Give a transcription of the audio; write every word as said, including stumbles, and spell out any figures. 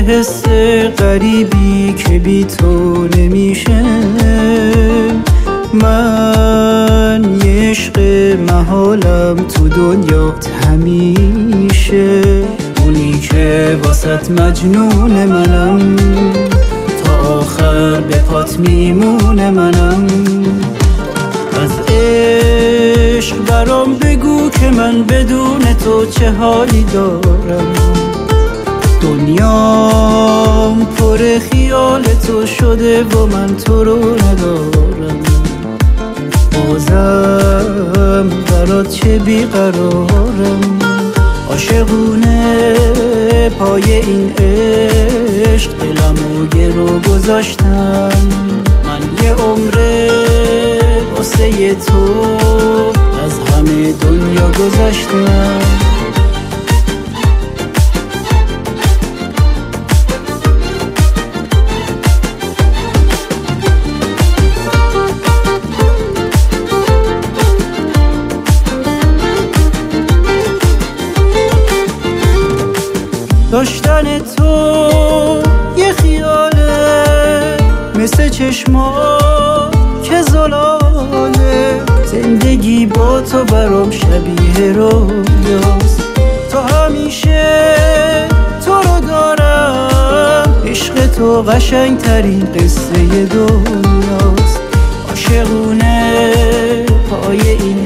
حس غریبی که بی تو نمیشه. من یه عشق محالم تو دنیات همیشه، اونی که واسط مجنون منم، تا آخر به پات میمونه منم. از عشق برام بگو که من بدون تو چه حالی دارم. دنیام پر خیال تو شده و من تو رو ندارم. بازم برات چه بیقرارم. عاشقونه پای این عشق دلمو گرو گذاشتم. من یه عمره واسه تو از همه دنیا گذاشتم. داشتن تو یه خیاله، مثل چشما که زلاله. زندگی با تو برام شبیه رویاست. تو همیشه تو رو دارم. عشق تو قشنگ ترین قصه دنیاست. عاشقونه پای این